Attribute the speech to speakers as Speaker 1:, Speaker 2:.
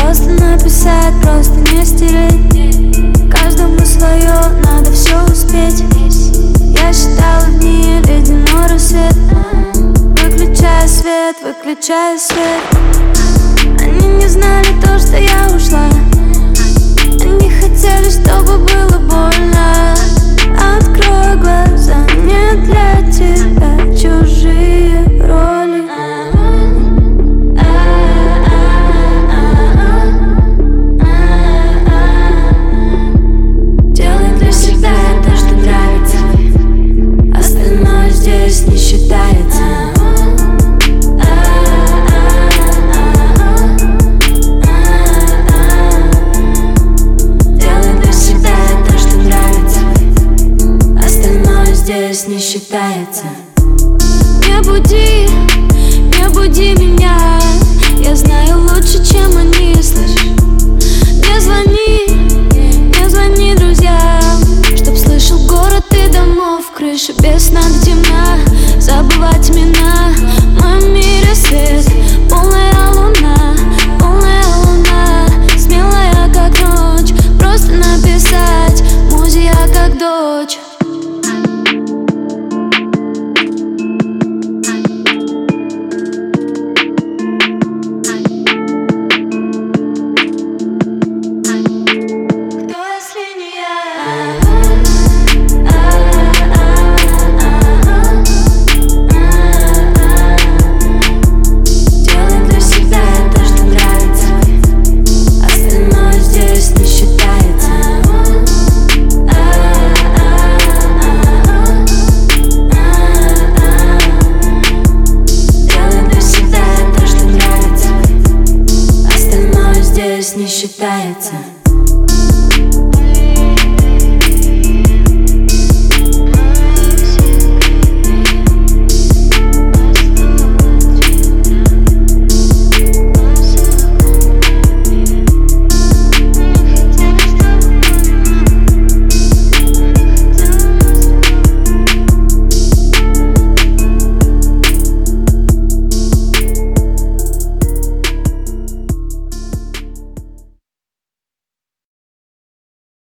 Speaker 1: Просто написать, просто не стереть. Каждому свое, надо все успеть. Я считала дни, ледяной рассвет. Выключай свет, выключай свет. Они не знали то, что я ушла. Они хотели, чтобы было больно. Открой глаза, не для тебя чужие роли. Делай для себя то, что нравится. Остальное здесь не считается. Здесь не считается. Не буди меня. Я знаю лучше, чем они, слышишь? Не звони друзьям, чтоб слышал город и домов. Крыша без сна до темна. Забывать имена. В моем мире свет, полная луна. Смелая как ночь. Просто написать, музе я как дочь. Не считается.